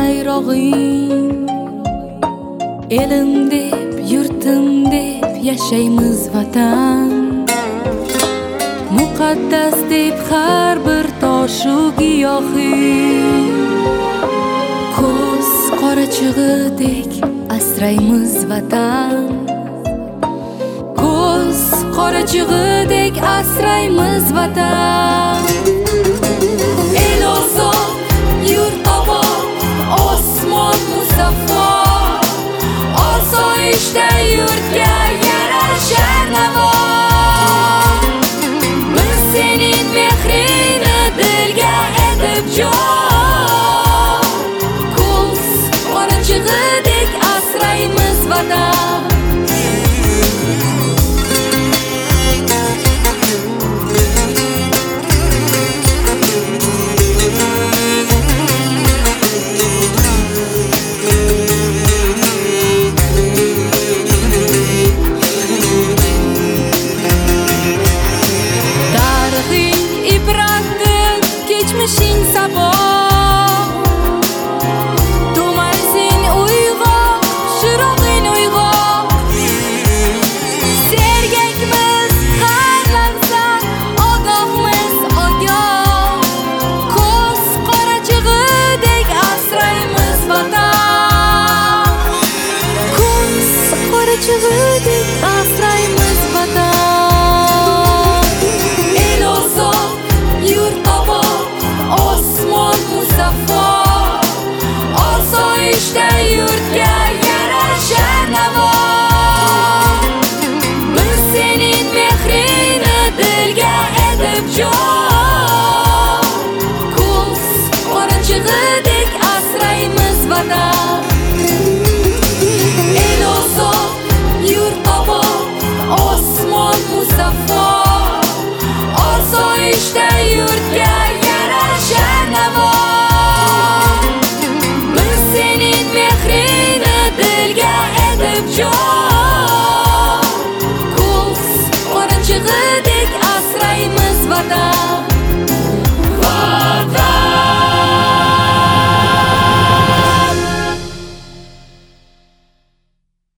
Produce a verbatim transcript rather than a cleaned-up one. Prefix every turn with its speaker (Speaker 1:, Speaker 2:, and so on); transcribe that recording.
Speaker 1: bayrog'ing, elim deb, yurtim deb yashaymiz vatan. Muqaddas deb har bir toshu giyohing, ko'z qorachig'idek asraymiz vatan. Ko'z qorachig'idek asraymiz vatan. El ozod, yurt obod, osmon musaffo, osoyishta yurtga yarasha navo. Biz sening mehringni dilga etib jo, ko'z qorachig'idek asraymiz vatan. Geçmişin sabah, To'marsin uyg'oq, shirog'in uyg'oq. Sergakmiz har lahza, ogohmiz ogoh. Ko'z qorachig'idek asraymiz vatan. Ko'z qorachig'idek asraymiz vatan. El ozod, yurt obod, osmon musaffo, osoyishta